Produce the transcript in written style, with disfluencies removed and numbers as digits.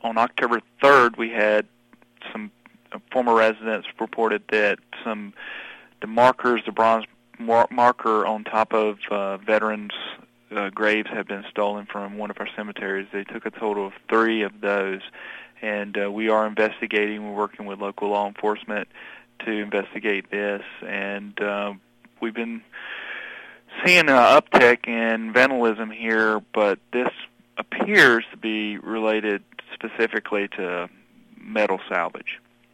on October 3rd, we had some former residents reported that the markers, the bronze marker on top of veterans' graves had been stolen from one of our cemeteries. They took a total of 3 of those, and we are investigating. We're working with local law enforcement to investigate this, and we've been seeing an uptick in vandalism here, but this appears to be related specifically to metal salvage.